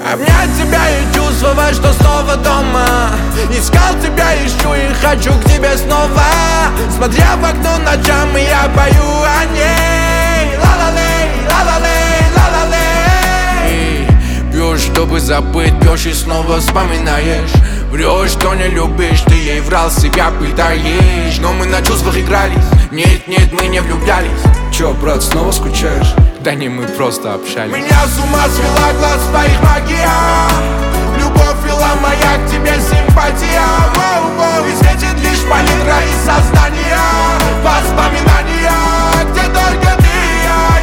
Обнять тебя и чувствовать, что снова дома. Искал тебя, ищу и хочу к тебе снова. Смотря в окно ночам, я пою о ней. Ла-ла-лей, ла-ла-лей, ла-ла-лей. Пьешь, чтобы забыть, пьешь и снова вспоминаешь. Врешь, что не любишь, ты ей врал, себя пытаешь. Но мы на чувствах игрались, нет, нет, мы не влюблялись. Чё, брат, снова скучаешь? Да не, мы просто общались. Меня с ума свела глаз твоих магия. Любовь вела моя к тебе симпатия. Воу-воу, и светит лишь палитра из сознания. Воспоминания, где только ты и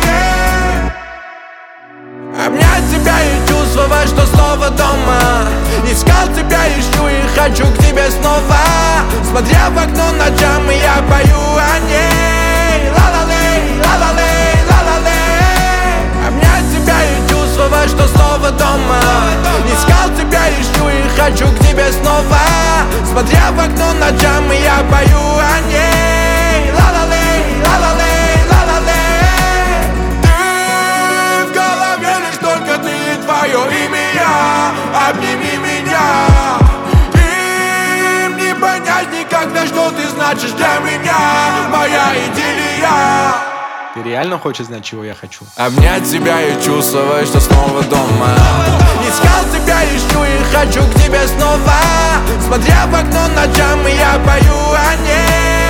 я. Обнять тебя и чувствовать, что снова дома. Искал тебя, ищу и хочу к тебе снова. Смотря в окно ночам, я пою о ней. Ла-ла-лей, ла-ла-лей, ла-ла-лей. Обнять тебя и чувствовать, что снова дома. Искал тебя, ищу и хочу к тебе снова. Смотря в окно ночам, я пою о ней. Ла-ла-лей, ла-ла-лей, ла-ла-лей. Ты в голове лишь только ты и твое имя. Обними меня. Им не понять никогда, что ты значишь для меня. Моя идиллия. Ты реально хочешь знать, чего я хочу? Обнять тебя и чувствовать, что снова дома. Искал тебя, ищу и хочу к тебе снова. Смотря в окно ночам, я пою о ней.